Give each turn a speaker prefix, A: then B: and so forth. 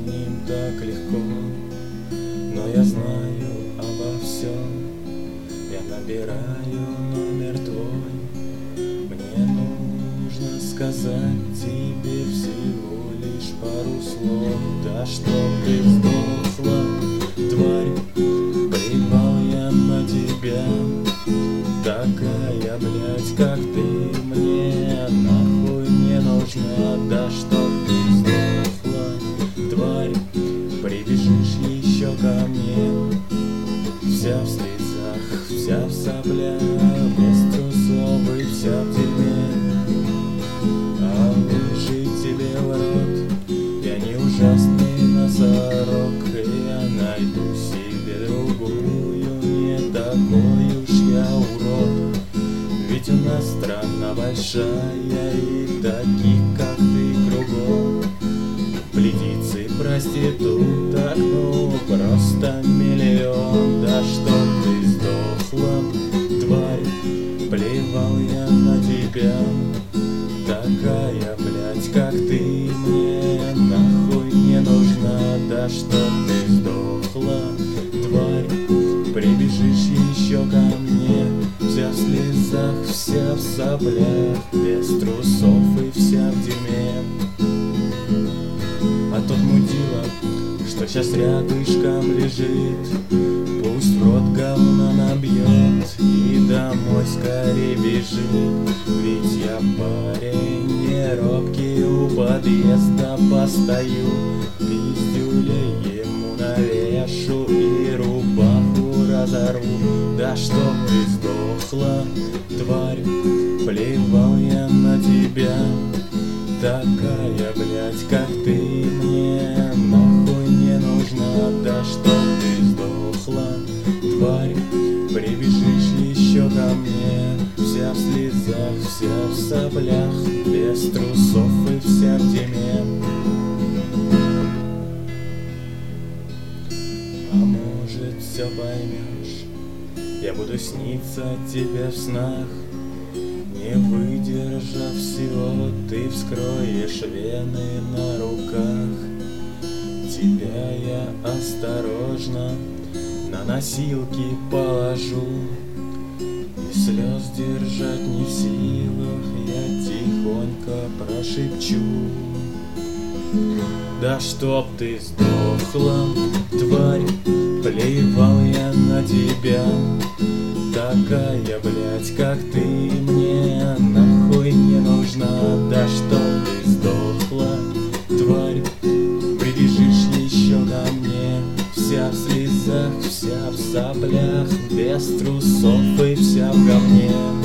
A: ним так легко, но я знаю обо всем. Я набираю номер твой. Мне нужно сказать тебе всего лишь пару слов. Да чтоб ты сдохла, тварь, плевал я на тебя. Такая, блядь, как ты, мне нахуй не нужна. Да чтоб ты сдохла, тварь, прибежишь еще ко мне. Вся в слезах, вся в соплях, без трусов и вся в дерьме. А лучше тебе в рот, я не ужасный носорог. Я найду себе другую, не такой уж я урод. Ведь у нас страна большая, и таких, как ты, кругом. Плетиц и проституток, ну просто миллион. Да чтоб ты сдохла, тварь, плевал я на тебя. Такая, блядь, как ты, мне нахуй не нужна. Да чтоб ты сдохла, тварь, прибежишь еще ко мне. Вся в слезах, вся в соплях, без трусов и вся в дерьме. А тот мудила, что сейчас рядышком лежит, пусть в рот говно набьет и домой скорее бежит. Ведь я парень не робкий, у подъезда постою, пиздюля ему навешу и рубаху разорву. Да чтоб ты сдохла, тварь, плевал я на тебя. Такая, блядь, как ты, мне нахуй не нужна. Да чтоб ты сдохла, тварь, прибежишь еще ко мне. Вся в слезах, вся в соплях, без трусов и вся в дерьме. А может, все поймешь, я буду сниться тебе в снах. Не выдержав всего, ты вскроешь вены на руках. Тебя я осторожно на носилки положу, и слез держать не в силах, я тихонько прошепчу. Да чтоб ты сдохла, тварь, плевал я на тебя. Такая, блядь, как ты, мне нахуй не нужна. Да чтоб ты сдохла, тварь, прибежишь еще ко мне. Вся в слезах, вся в соплях, без трусов и вся в говне.